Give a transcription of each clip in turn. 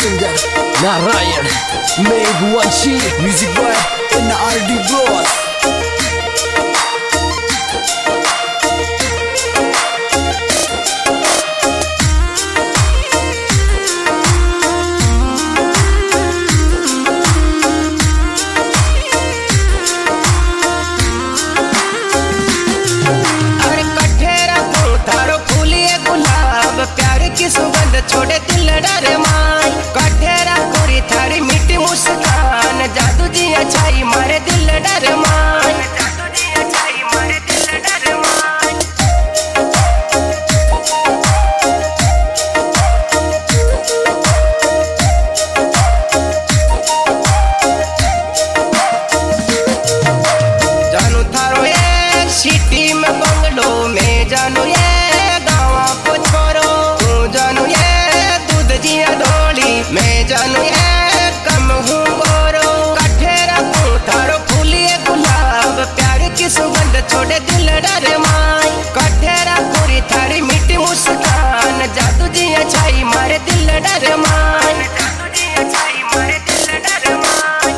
singer Narayan Megwanshi, music by NRD Bros. सुगंध छोड़े दिल डरे माई कठेरा पूरी थारी मीठी मुस्कान जादू जी अच्छाई मारे दिल डरे माई जादू जी अच्छाई मारे दिल डरे माई जानू थारो ये सिटी में बंगलो में जानू ये मैं जानू ये कम हूँ गोरो कठेरा हूँ थारो फूलिए गुलाब प्यार की सुगंध छोड़े दिल डरे माई कठेरा पूरी थारी मीठी मुस्कान जादू जी अच्छाई मारे दिल डरे माई जादू जी अच्छाई मारे दिल डरे माई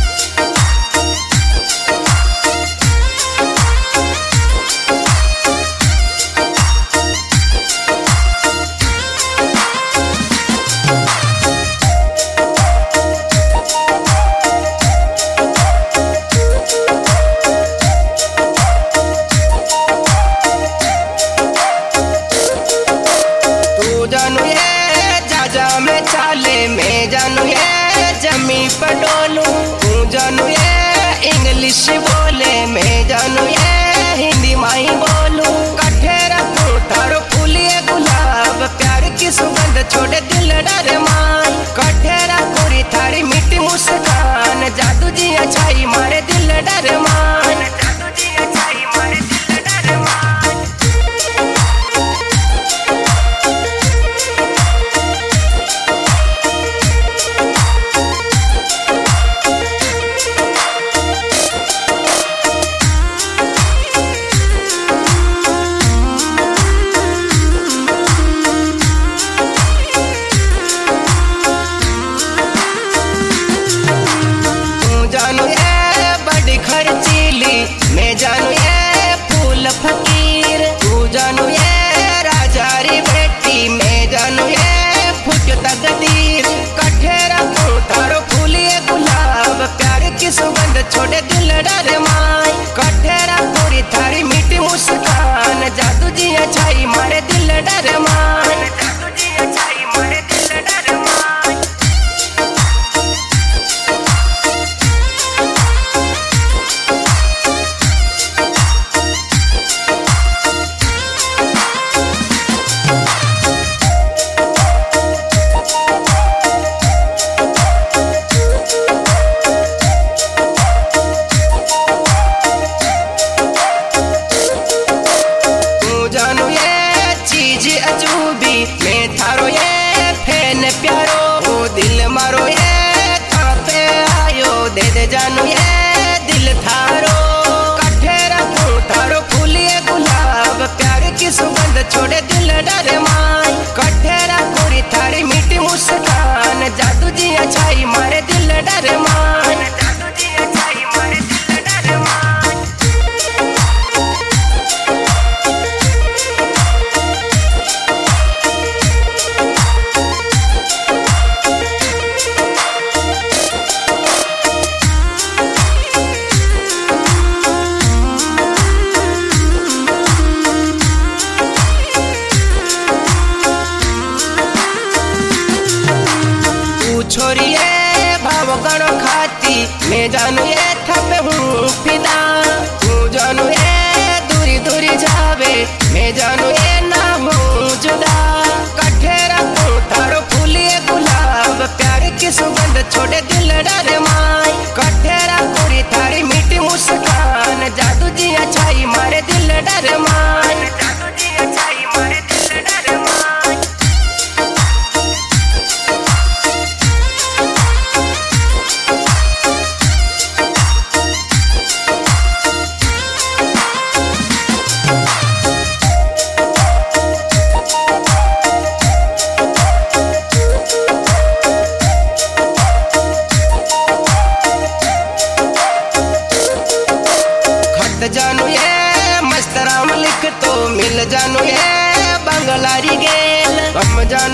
मैं जानू ये जमी पर डोलू तू जानू ये इंग्लिश बोले मैं जानू ये हिंदी माही बोलू कठेरा तू थारो फूलिए गुलाब प्यार की सुगंध छोड़े दिल डरे माई कठेरा पूरी थारी मीठी मुस्कान जादू जी अच्छाई मारे दिल डरे माई जादू जी अच्छाई मारे दिल डरे माई मैं जानू ये फूल फकीर तू जानू ये राजारी बेटी मैं जानू ये फुट तकदीर कठेरा तू थारो फूलिए गुलाब प्यार की सुगंध छोड़े दिल डरे माई कठेरा पूरी थारी मीठी मुस्कान जादू जी अच्छाई मारे दिल डरे माई जादू जी अच्छाई मारे दिल डरे माई मैं थारो ये फैन प्यारो वो दिल मारो ये थापे आयो दे दे जानू ये दिल थारो कठेरा तू थारो फूलिए गुलाब प्यार की सुगंध छोड़े दिल डरे माई कठेरा पूरी थारी मीठी मुस्कान जादू जी अच्छाई मारे दिल डरे माई जादू जी अच्छाई मारे दिल डरे माई छोरिए भाव गणो खाती मैं जानू ये थपे हूँ फिदा तू जानू ये दूरी दूरी जावे मैं जानू ये ना हूँ जुदा कठेरा तू थारो फूलिए गुलाब प्यार की सुगंध छोड़े दिल डरे माई कठेरा पूरी थारी मीठी मुस्कान जादू जी अच्छाई मारे दिल डरे माई जादू जी अच्छाई मारे दिल डरे माई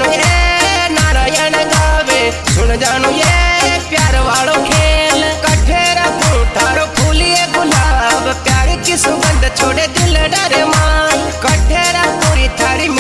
ये नारायण गावे, सुन जानू ये प्यार वालों खेल। कट्ठे रखूं थारो फूलिए गुलाब, प्यार की सुगंध छोड़े दिल डरे मान। कट्ठे रखूं थारी